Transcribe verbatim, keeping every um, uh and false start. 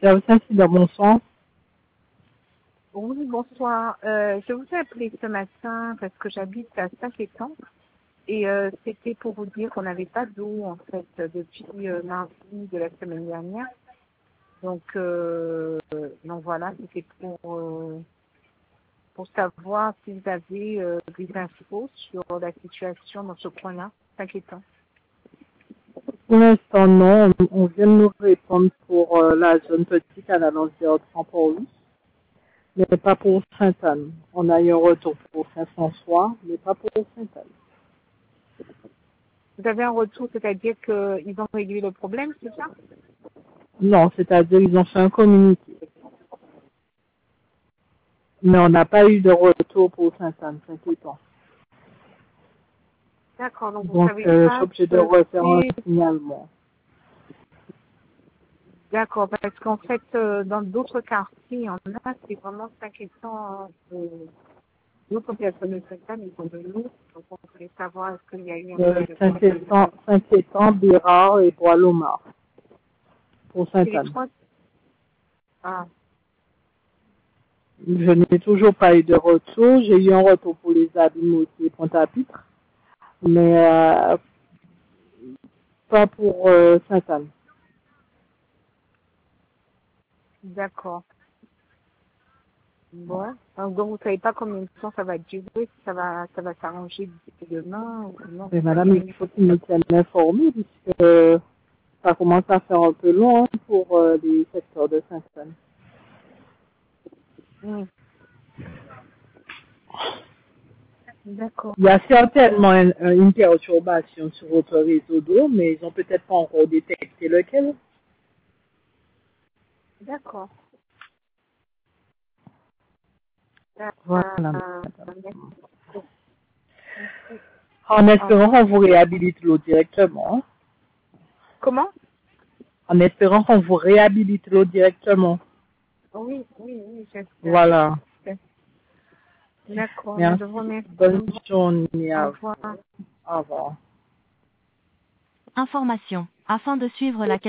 Service incident, bonsoir. Oui, bonsoir. Euh, je vous ai appelé ce matin parce que j'habite à Saint-Quentin et euh, c'était pour vous dire qu'on n'avait pas d'eau en fait depuis euh, mardi de la semaine dernière. Donc, euh, donc voilà, c'était pour euh, pour savoir si vous avez euh, des infos sur la situation dans ce coin-là, Saint-Quentin. Pour l'instant, non. On vient de nous répondre pour euh, la zone Petit Canal en zéro trente-huit, mais pas pour Sainte-Anne. On a eu un retour pour Saint-François, mais pas pour Sainte-Anne. Vous avez un retour, c'est-à-dire qu'ils ont réglé le problème, c'est ça? Non, c'est-à-dire ils ont fait un communiqué. Mais on n'a pas eu de retour pour Sainte-Anne, Saint-Quentin. D'accord, donc vous Donc, savez euh, je pas suis obligée de ce refaire un que signalement. D'accord, parce qu'en fait, euh, dans d'autres quartiers, on a, c'est vraiment inquiétant. Euh, d'autres personnes de cette ils sont de nous, donc on voulait savoir est-ce qu'il y a eu un Euh, peu de Saint-Quentin, Saint-Quentin, Bérard et Bois-Lomar pour C'est les Sainte-Anne. trois. Ah, Je n'ai toujours pas eu de retour. J'ai eu un retour pour les abîmes aussi, Pointe-à-Pitre, mais euh, pas pour euh, Sainte-Anne. d'accord. Bon, donc vous savez pas combien de temps ça va durer, si ça va, ça va s'arranger d'ici demain ou non, Mais vous savez madame, rien il du faut tout. qu'ils me tiennent informés puisque euh, ça commence à faire un peu long pour euh, les secteurs de Sainte-Anne. Hmm. D'accord, Il y a certainement une, une perturbation sur votre réseau d'eau, mais ils n'ont peut-être pas encore détecté lequel. d'accord. Voilà, Euh, madame. merci. Merci. En Au espérant revoir. qu'on vous réhabilite l'eau directement. Comment? En espérant qu'on vous réhabilite l'eau directement. Oui, oui, oui, j'espère. Voilà. D'accord, je Merci. vous remercie. Bonne journée Au à revoir. vous. Au revoir. Information. Afin de suivre la